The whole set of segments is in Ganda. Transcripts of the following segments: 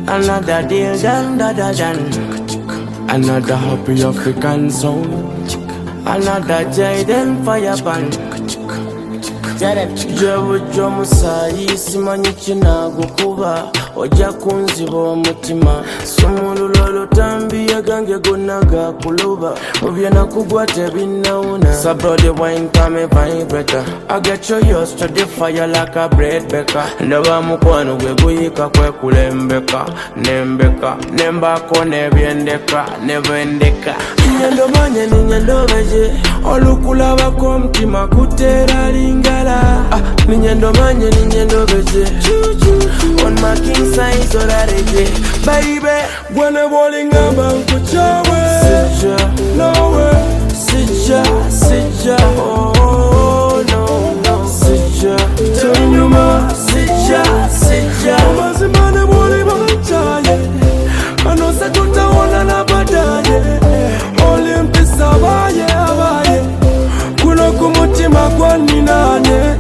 Another deal done. Another happy African song. Another Jaden fire band. Jewe Jomusayi simanyi kinagukuba ojja kunziba omutima somululolo tambiya gange gonna gakuluba mubyena kugwa tebinnawuna sabrode wine kame vibrator I get you used to the fire like a bread baker ndaba mukwano gwe guyika kwekulembeka nembeka nembako nebyendeka nebendeka nyendomanye ninyendobeje olukulabako omutima kuteera lingala ninyendomanye ninyendobeje on my king size orareje baby gwene bolingamba nkuchawe sija nowe sija oh no sija tunyuma sija mazimane boli bachaye anose tutaona na badaye olimpisa abaye kuno kumutima kwa ninane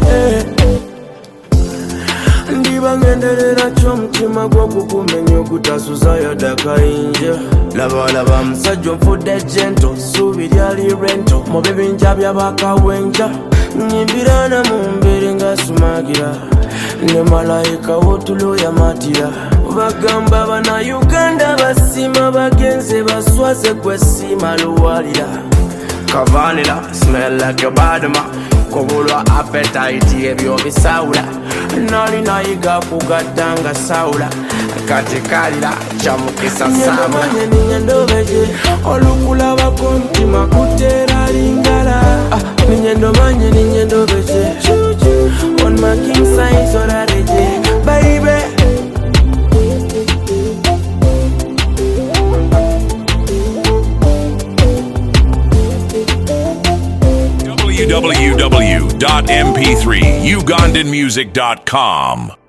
ndibangenderera ky'omutima gw'okukumenya okutasuza yadakayinja labalaba musajja nfudde gento ssuubi lyali rento mu bibinja by'abakawenja nyimbirana mu mbiri nga sumagira ne malayika wotulo yamatira bagamba bana Uganda basima bagenze baswaze gwesima luwalira kavanila smell like your badma kubulwa appetite ebyo bisawula nali nayiga kugaddanga sawula kati kalira kyamukisa sama ninyendobeje olukulabako omutima kuteera lingala ninyendomanye ninyendobeje on my king size orareje baby www.mp3ugandanmusic.com